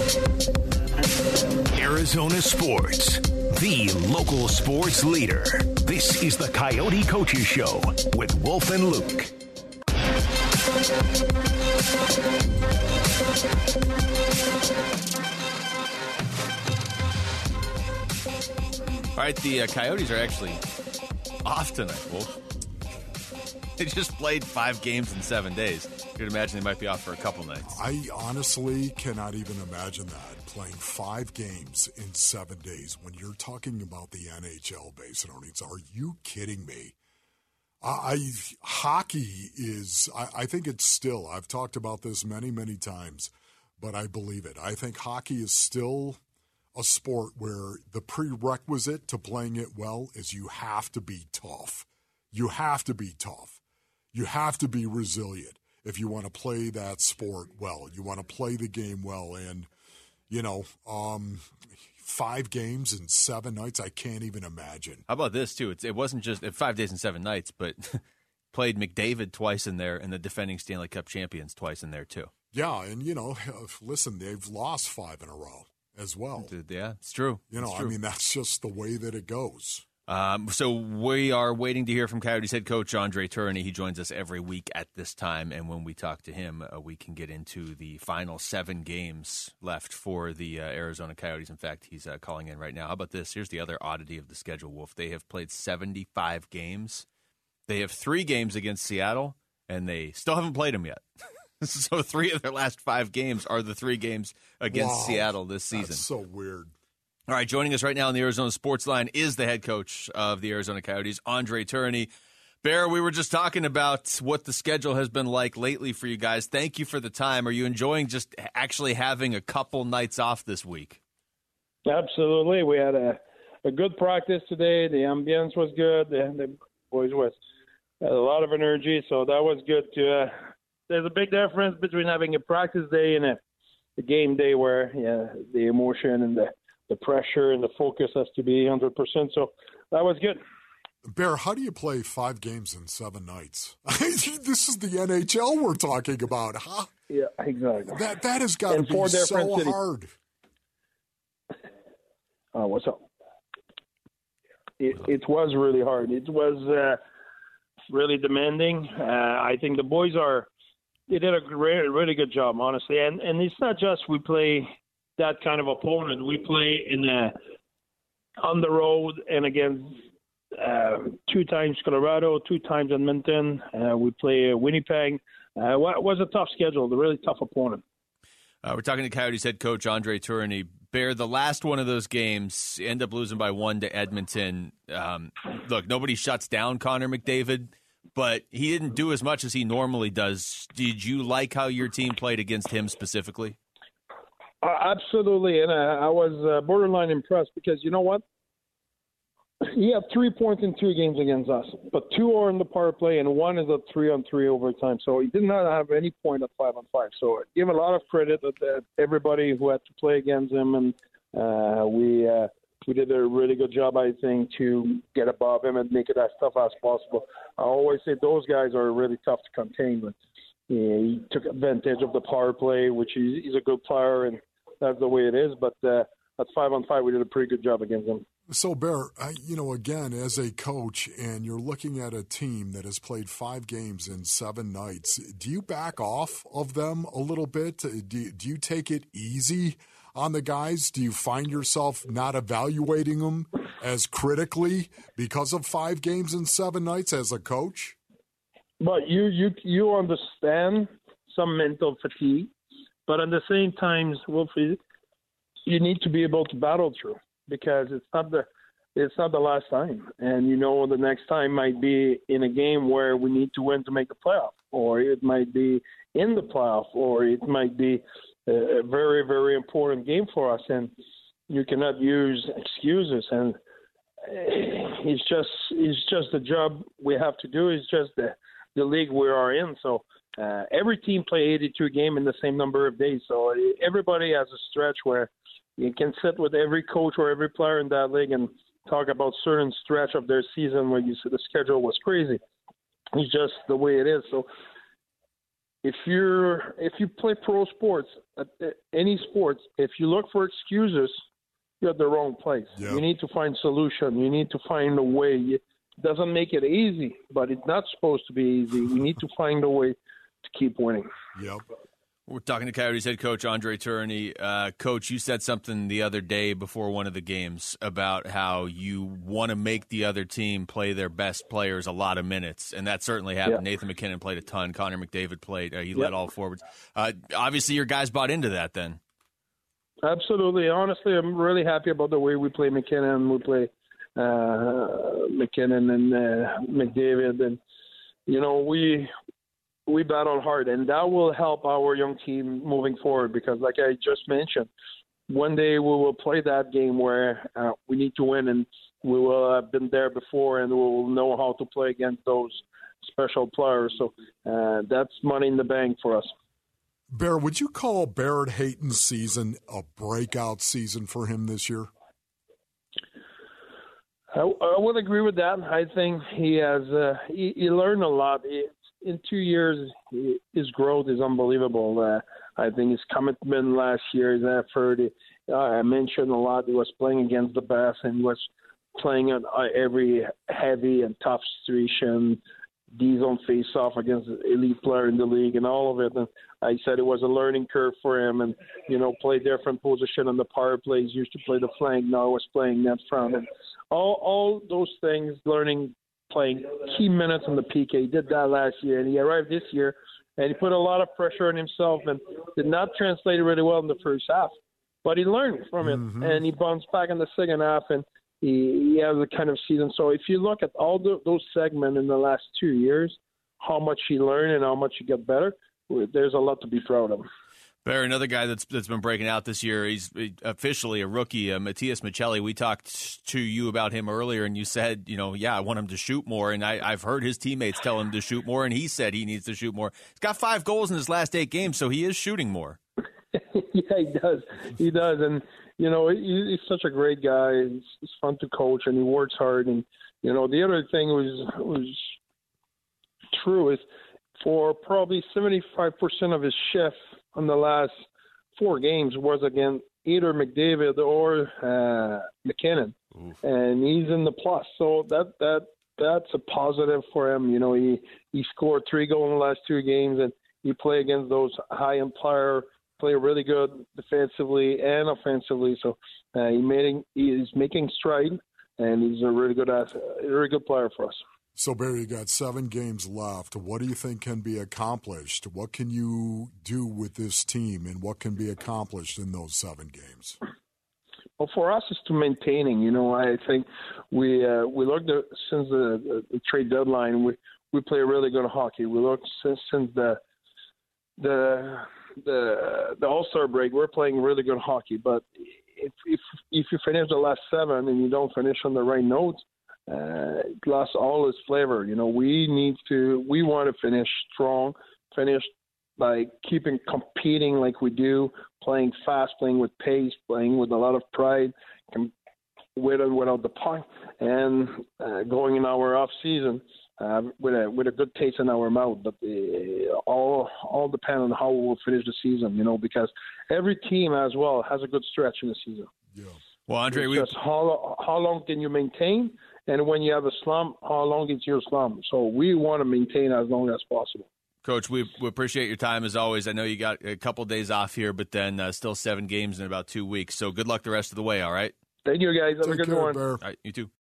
Arizona Sports, the local sports leader. This is the Coyote Coaches Show with Wolf and Luke. All right, the Coyotes are actually off tonight, Wolf. They just played 5 games in 7 days. You could imagine they might be off for a couple nights. I honestly cannot even imagine that, playing 5 games in 7 days when you're talking about the NHL, Basinonians. Are you kidding me? Hockey is, I think it's still, I've talked about this many, many times, but I believe it. I think hockey is still a sport where the prerequisite to playing it well is you have to be tough. You have to be tough. You have to be resilient if you want to play that sport well. You want to play the game well. And, 5 games in 7 nights, I can't even imagine. How about this, too? It wasn't just 5 days and 7 nights, but played McDavid twice in there and the defending Stanley Cup champions twice in there, too. Yeah, and, listen, they've lost 5 in a row as well. Yeah, it's true. It's true. I mean, that's just the way that it goes. So we are waiting to hear from Coyotes head coach Andre Tourigny. He joins us every week at this time, and when we talk to him, we can get into the final 7 games left for the Arizona Coyotes. In fact, he's calling in right now. How about this? Here's the other oddity of the schedule, Wolf. They have played 75 games. They have 3 games against Seattle, and they still haven't played them yet. So 3 of their last 5 games are the 3 games against Seattle this season. That's so weird. All right, joining us right now on the Arizona Sports Line is the head coach of the Arizona Coyotes, Andre Tourigny. Bear, we were just talking about what the schedule has been like lately for you guys. Thank you for the time. Are you enjoying just actually having a couple nights off this week? Absolutely. We had a good practice today. The ambience was good. The boys had a lot of energy, so that was good. There's a big difference between having a practice day and a game day where the emotion and the pressure and the focus has to be 100%. So that was good. Bear, how do you play 5 games in 7 nights? This is the NHL we're talking about, huh? Yeah, exactly. That has got to be so hard. What's up? It was really hard. It was really demanding. I think the boys they did a really good job, honestly. And it's not just we play that kind of opponent. We play on the road and against 2 times Colorado, 2 times Edmonton. We play Winnipeg. It was a tough schedule, a really tough opponent. We're talking to Coyotes head coach Andre Tourigny. Bear, the last one of those games, end up losing by 1 to Edmonton. Look, nobody shuts down Connor McDavid, but he didn't do as much as he normally does. Did you like how your team played against him specifically? Absolutely, and I was borderline impressed because you know what? He had 3 points in 2 games against us, but 2 are in the power play and 1 is a 3-on-3 overtime. So he did not have any point at 5-on-5. So I give a lot of credit to everybody who had to play against him, and we did a really good job, I think, to get above him and make it as tough as possible. I always say those guys are really tough to contain, but he took advantage of the power play, which he's a good player, and that's the way it is. But at 5-on-5, we did a pretty good job against him. So, Bear, again, as a coach, and you're looking at a team that has played 5 games in 7 nights, do you back off of them a little bit? Do you take it easy on the guys? Do you find yourself not evaluating them as critically because of 5 games in 7 nights as a coach? But you understand some mental fatigue, but at the same time, Wilfried, you need to be able to battle through because it's not the last time, and the next time might be in a game where we need to win to make the playoff, or it might be in the playoff, or it might be a very, very important game for us, and you cannot use excuses. And it's just the job we have to do. It's just the league we are in. So every team play 82 games in the same number of days. So everybody has a stretch where you can sit with every coach or every player in that league and talk about certain stretch of their season where you see the schedule was crazy. It's just the way it is. So if you play pro sports, any sports, if you look for excuses, you're at the wrong place. Yep. You need to find solution. You need to find a way. It doesn't make it easy, but it's not supposed to be easy. We need to find a way to keep winning. Yep. We're talking to Coyotes head coach Andre Tourigny. Coach, you said something the other day before one of the games about how you want to make the other team play their best players a lot of minutes, and that certainly happened. Yeah. Nathan MacKinnon played a ton. Connor McDavid played. He led all forwards. Obviously, your guys bought into that then. Absolutely. Honestly, I'm really happy about the way we play McKinnon. We play McKinnon and McDavid, and we battle hard, and that will help our young team moving forward because, like I just mentioned, one day we will play that game where we need to win, and we will have been there before, and we will know how to play against those special players. So that's money in the bank for us. Bear, would you call Barrett Hayton's season a breakout season for him this year? I would agree with that. I think he has he learned a lot. In 2 years, his growth is unbelievable. I think his commitment last year, his effort, I mentioned a lot. He was playing against the best, and he was playing at every heavy and tough situation, D-zone face-off against the elite player in the league and all of it. And I said it was a learning curve for him and, play different position on the power plays. Used to play the flank, now was playing net front. And all those things, playing key minutes on the PK. He did that last year, and he arrived this year, and he put a lot of pressure on himself and did not translate really well in the first half. But he learned from it, and he bounced back in the second half, and he has a kind of season. So if you look at all those segments in the last 2 years, how much he learned and how much he got better, there's a lot to be proud of. Barry, another guy that's been breaking out this year, he's officially a rookie, Matias Maccelli. We talked to you about him earlier, and you said, I want him to shoot more, and I've heard his teammates tell him to shoot more, and he said he needs to shoot more. He's got 5 goals in his last 8 games, so he is shooting more. Yeah, he does. He does, and, he's such a great guy. He's fun to coach, and he works hard. And, the other thing was true is for probably 75% of his shift on the last 4 games was against either McDavid or McKinnon. Oof. And he's in the plus. So that's a positive for him. He scored 3 goals in the last 2 games, and he played against those high-end players, play really good defensively and offensively. So he's making stride, and he's a really good player for us. So, Barry, you got 7 games left. What do you think can be accomplished? What can you do with this team, and what can be accomplished in those 7 games? Well, for us, it's to maintaining. I think we looked at since the trade deadline. We play really good hockey. We looked since the All-Star break. We're playing really good hockey. But if you finish the last 7 and you don't finish on the right notes, it lost all its flavor. We want to finish strong, finish by competing like we do, playing fast, playing with pace, playing with a lot of pride, with and without the puck, and going in our off season with a good taste in our mouth. But all depend on how we will finish the season, because every team as well has a good stretch in the season. Yeah. Well, Andre, just how long can you maintain? And when you have a slump, how long is your slump? So we want to maintain as long as possible. Coach, we appreciate your time as always. I know you got a couple of days off here, but then still 7 games in about 2 weeks. So good luck the rest of the way, all right? Thank you, guys. Have a good one. Bear. All right, you too.